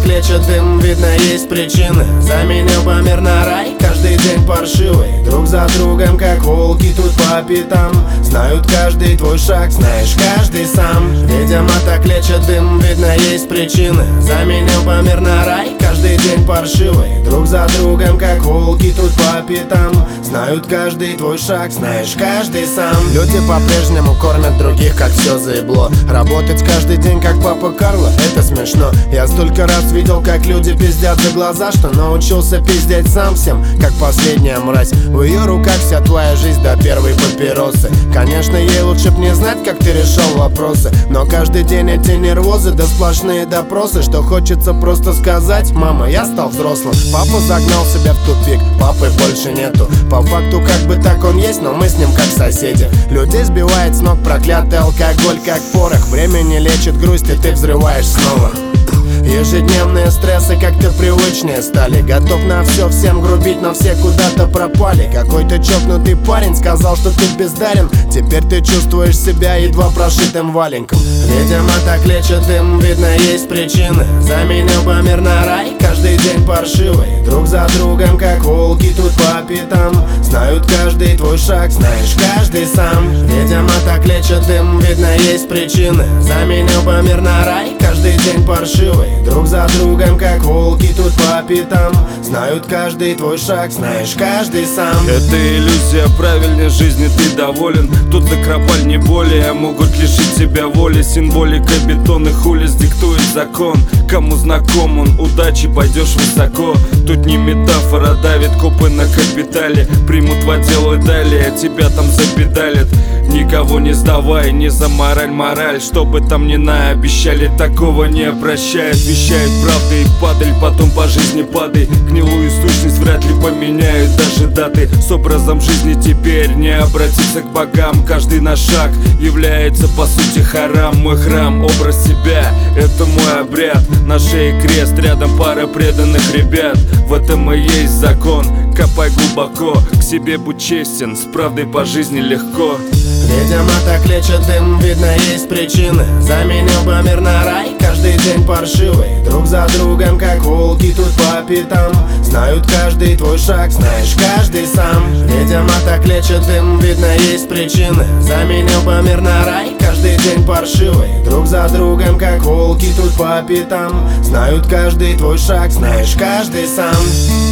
лечит дым, видно есть причины. Заменил бы мир на рай, каждый день паршивый. Друг за другом, как волки тут по пятам. Знают каждый твой шаг, знаешь каждый сам. Видимо так лечит дым, видно есть причины. Заменил бы мир на рай, каждый день паршивый. Друг за другом, как волки тут по пятам. Знают каждый твой шаг, знаешь каждый сам. Люди по-прежнему кормят других, как все заебло. Работать каждый день, как папа Карло, это смешно. Я столько раз видел, как люди пиздят за глаза, что научился пиздеть сам всем, как последняя мразь. В ее руках вся твоя жизнь до первой папиросы. Конечно, ей лучше б не знать, как ты решал вопросы. Но каждый день эти нервозы, да сплошные допросы, что хочется просто сказать: мама, я стал взрослым. Папа загнал себя в тупик, папы больше нету. По факту как бы так он есть, но мы с ним как соседи. Людей сбивает с ног проклятый алкоголь, как порох. Время не лечит грусть, и ты взрываешь снова. Ежедневные стрессы как-то привычнее стали. Готов на все, всем грубить, но все куда-то пропали. Какой-то чокнутый парень сказал, что ты бездарен. Теперь ты чувствуешь себя едва прошитым валенком. Видимо так лечит дым, видно есть причины. Заменил бы мир на рай, каждый день паршивый. Друг за другом, как волки тут по пятам. Знают каждый твой шаг, знаешь каждый сам. Видимо так лечит дым, видно есть причины. Заменил бы мир на рай, каждый день паршивый. Друг за другом, как волки тут по пятам. Знают каждый твой шаг, знаешь каждый сам. Это иллюзия правильной жизни, ты доволен. Тут закропаль не более, могут лишить тебя воли. Символика бетонных улиц диктует закон. Кому знаком он, удачи пойдешь высоко. Тут не метафора, давит копы на капитале. Примут в отдел и далее, тебя там запедалят. Никого не сдавай, не за мораль. Что бы там ни наобещали, такого не прощает. Вещает правды и падаль, потом по жизни падай. Гнилую сущность вряд ли поменяют даже даты. С образом жизни теперь не обратиться к богам. Каждый наш шаг является по сути харам. Мой храм, образ себя, это мой обряд. На шее крест, рядом пара преданных ребят. В этом и есть закон, копай глубоко. К себе будь честен, с правдой по жизни легко. Видимо так лечит дым, видно есть причины. Заменил бы мир на рай, каждый день паршивый. Друг за другом, как волки тут по пятам. Знают каждый твой шаг, знаешь каждый сам. Видимо так лечит дым, видно есть причины. Заменил бы мир на рай, каждый день паршивый. Друг за другом, как волки тут по пятам. Знают каждый твой шаг, знаешь каждый сам.